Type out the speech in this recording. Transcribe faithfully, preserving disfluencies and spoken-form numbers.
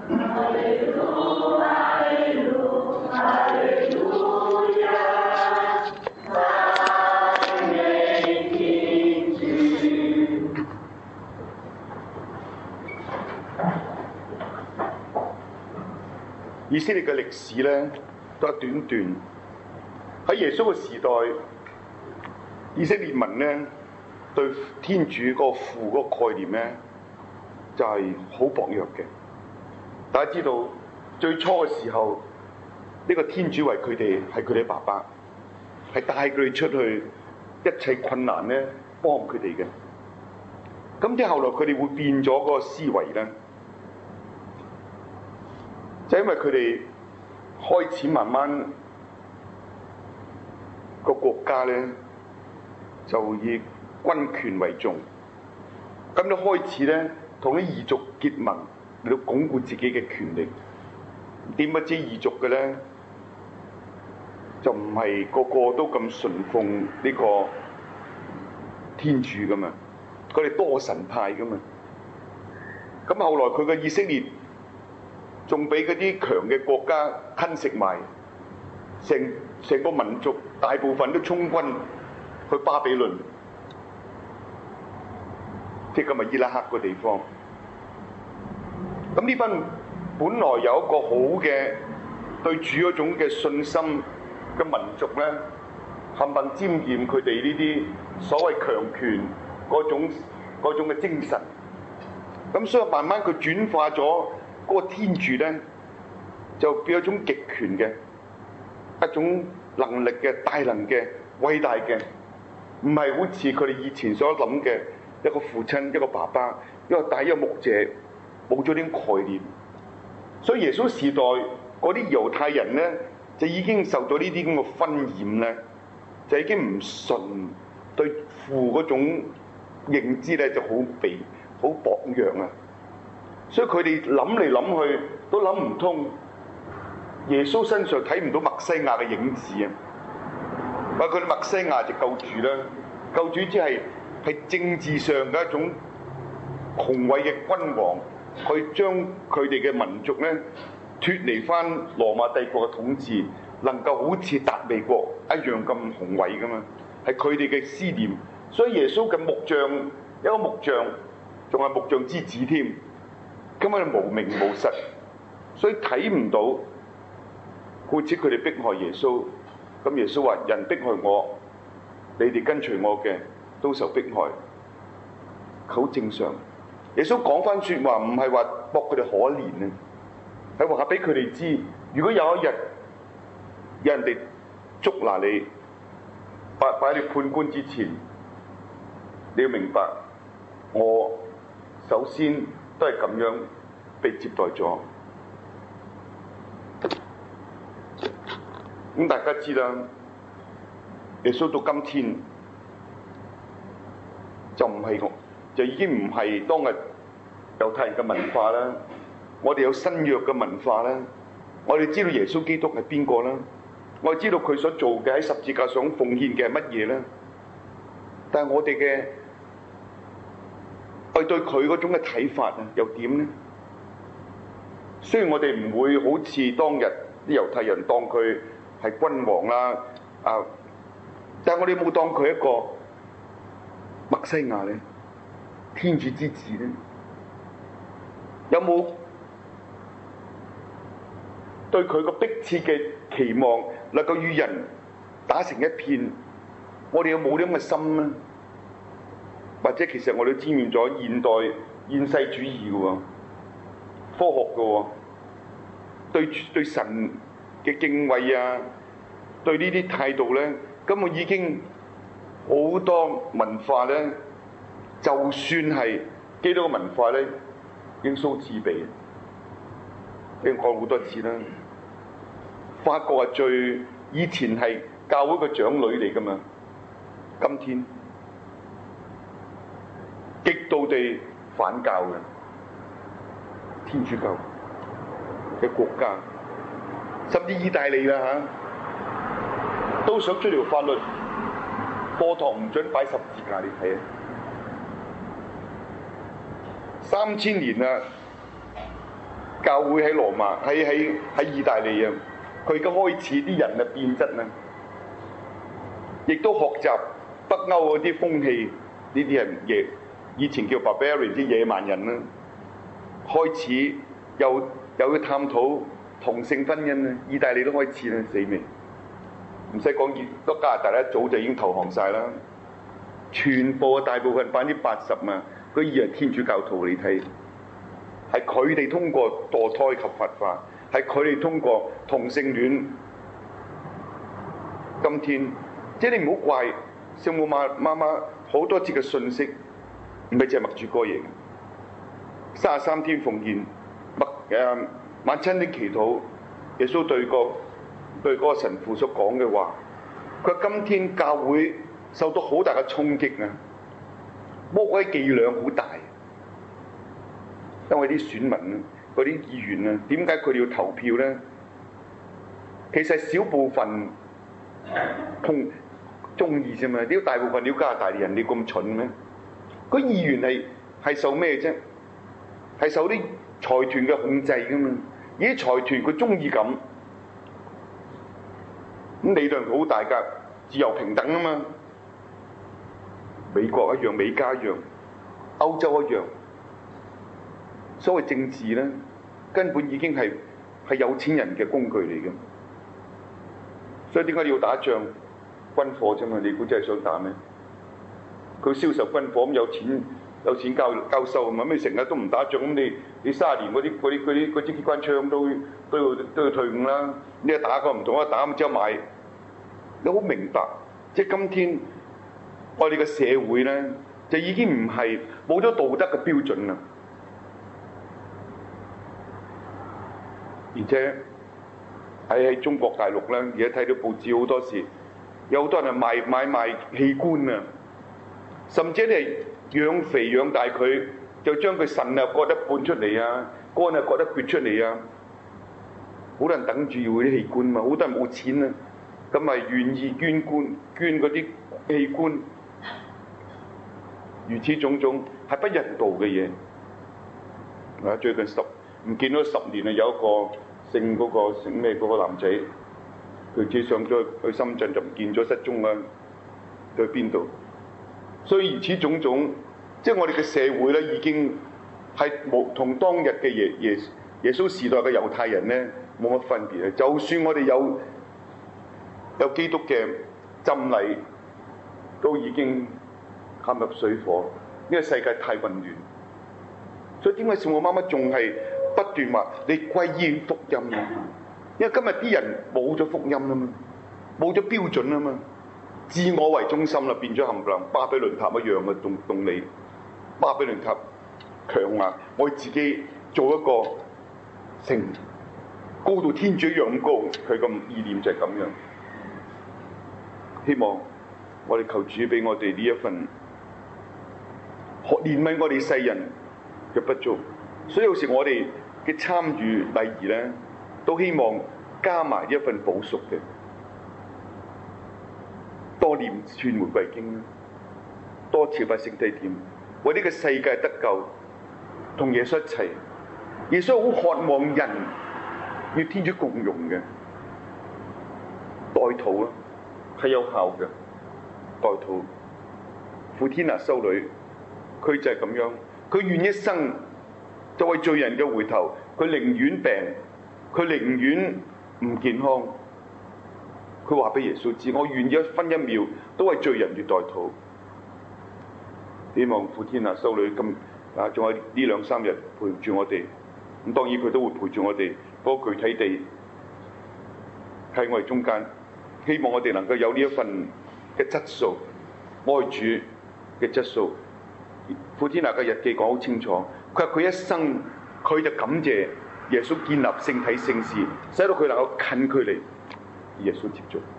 以色列嘅歷史咧，都係短短。喺耶穌嘅時代，以色列民咧對天主個父嗰個概念咧，就係好薄弱嘅。大家知道最初嘅時候，呢個天主為佢哋係佢哋爸爸，係帶佢哋出去一切困難咧幫佢哋嘅。咁之後來佢哋會變咗嗰個思維咧。就因為佢哋開始慢慢個國家咧，就以軍權為重，咁就開始咧同啲異族結盟嚟到鞏固自己嘅權力。點不知異族嘅咧，就唔係個個都咁順奉呢個天主噶嘛，佢哋多神派噶嘛。咁後來佢嘅以色列仲俾嗰啲強嘅國家吞食埋，成成個民族大部分都充軍去巴比倫，即係今日伊拉克個地方。咁呢班本來有一個好嘅對主嗰種嘅信心嘅民族咧，冚唪唥沾染佢哋呢啲所謂強權嗰種嗰種嘅精神。咁所以慢慢佢轉化咗。嗰個天主咧，就變咗一種極權嘅一種能力嘅大能嘅偉大嘅，唔係好似佢哋以前所諗嘅一個父親、一個爸爸、一個大一個牧者，冇咗啲概念。所以耶穌時代嗰啲猶太人咧，就已經受到呢啲咁嘅熏染咧，就已經唔順對父嗰種認知咧，就好微好薄弱啊！所以佢哋諗嚟諗去都諗唔通，耶穌身上睇唔到默西亞嘅影子啊！話佢哋默西亞就救主啦，救主只係係政治上嘅一種雄偉嘅君王，去將佢哋嘅民族咧脫離翻羅馬帝國嘅統治，能夠好似達味國一樣咁雄偉噶嘛，係佢哋嘅思念。所以耶穌嘅木匠，一個木匠，仲係木匠之子添。根本係無名無實，所以睇唔到，好似佢哋迫害耶穌。咁耶穌話：人迫害我，你哋跟隨我嘅都受迫害，好正常。耶穌講翻説話，唔係話博佢哋可憐啊，係話俾佢哋知，如果有一日有人哋捉拿你，擺擺喺你判官之前，你要明白，我首先都係咁樣被接待咗。咁大家知啦，耶穌到今天就唔係我，就已經唔係當日猶太人嘅文化啦。我哋有新約嘅文化啦，我哋知道耶穌基督係邊個啦，我哋知道佢所做嘅喺十字架上奉獻嘅係乜嘢啦。但係我哋嘅我哋對佢嗰種嘅睇法啊，又點呢？雖然我哋唔會好似當日啲猶太人當佢係君王啦，啊，但係我哋冇當佢一個默西亞咧，天主之子咧，有冇對佢個迫切嘅期望能夠與人打成一片？我哋有冇呢咁嘅心咧？或者其實我哋都沾染咗現代現世主義嘅喎，科學嘅喎，對對神嘅敬畏啊，對呢啲態度咧，根本已經好多文化咧，就算係基督嘅文化咧，已經蘇自備。已經講好多次啦，法國係最以前係教會嘅長女嚟㗎嘛，今天極度地反教嘅天主教嘅國家，甚至意大利啦嚇，都想出條法律，課堂唔准擺十字架，你睇啊！三千年啦， 教會喺羅馬，喺喺喺意大利啊，佢而家開始啲人啊變質啦，亦都學習北歐嗰啲風氣，呢啲係野，以前叫 barbarian 啲野蠻人啦，開始又又要探討同性婚姻啦，意大利都開始啦，死未？唔使講，都加拿大一早就已經投降晒啦，全部大部分百分之八十啊，佢以為天主教徒嚟睇。係佢哋通過墮胎合法化，係佢哋通過同性戀。今天即係你唔好怪聖母媽媽媽好多節嘅信息，唔係淨係默主哥嘢。三十三天奉獻，默誒晚親的祈禱，耶穌對個對嗰個神父所講嘅話，佢話今天教會受到好大嘅衝擊啊！魔鬼伎倆好大。因為啲選民啊，嗰啲議員啊，點解佢哋要投票咧？其實少部分同中意啫嘛，啲大部分啲加拿大人你咁蠢咩？嗰議員係係受咩啫？係受啲財團嘅控制噶嘛？而啲財團佢中意咁，咁理論好大㗎，自由平等啊嘛。美國一樣，美加一樣，歐洲一樣。所謂政治咧，根本已經係係有錢人嘅工具嚟嘅。所以點解你要打仗？軍火啫嘛，你估真係想打咩？佢銷售軍火咁有錢有錢交交收，咁你成日都唔打仗，咁你你卅年嗰啲嗰啲嗰啲嗰支機關槍都都要都要退伍啦。你一打個唔同，一打咁之後賣，你好明白，即係今天我哋嘅社會咧，就已經唔係冇咗道德嘅標準啦。而且喺喺中國大陸咧，而家睇到報紙好多時，有好多人賣買賣器官啊，甚至你養肥養大佢，就將佢腎啊割一半出嚟啊，肝啊割一橛出嚟啊，好多人等住要啲器官嘛，好多人冇錢啊，咁咪願意捐官捐嗰啲器官，如此種種係不人道嘅嘢。啊，最近十唔見咗十年啊，有一個姓嗰、嗰個姓咩嗰個男仔，佢自己上咗去深圳就唔見咗，失蹤啦，去邊度？所以如此種種，即係我哋嘅社會咧，已經係冇同當日嘅耶耶耶穌時代嘅猶太人咧冇乜分別啊！就算我哋有有基督嘅浸禮，都已經陷入水火。呢、呢個世界太混亂。所以點解聖母媽媽仲係不斷話你歸依福音啊？因為今日啲人冇咗福音啊嘛，冇咗標準啊嘛，自我為中心啦，變咗冚唪唥巴比倫塔一樣嘅動動理。巴比倫塔強硬，我自己做一個成高到天主一樣咁高，佢個意念就係咁樣。希望我哋求主俾我哋呢一份學憐憫我哋世人嘅不足，所以有時我哋嘅參與禮儀咧，都希望加埋一份補贖嘅，多念串玫瑰經啦，多朝拜聖體殿，為呢個世界得救，同耶穌一齊。耶穌好渴望人與天主共融嘅，代禱啊係有效嘅，代禱。傅天娜修女，佢就係咁樣。佢願一生就為罪人嘅回頭，佢寧願病，佢寧願唔健康。佢話俾耶穌知：我願意一分一秒都為罪人而代禱。希望傅天娜修女咁啊，仲有呢兩三日陪住我哋。咁當然佢都會陪住我哋，不過具體地喺我哋中間。希望我哋能夠有呢一份嘅質素，愛主嘅質素。傅天娜嘅日記講好清楚，佢話佢一生佢就感謝耶穌建立聖體聖事，使到佢能夠近距離與耶穌接觸。